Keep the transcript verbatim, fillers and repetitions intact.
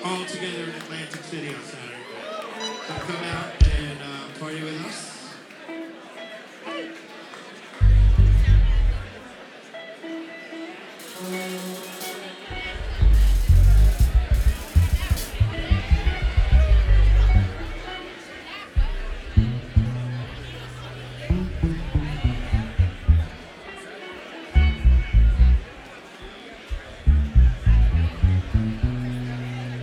all together in Atlantic City on Saturday night. So come out and uh, party with us.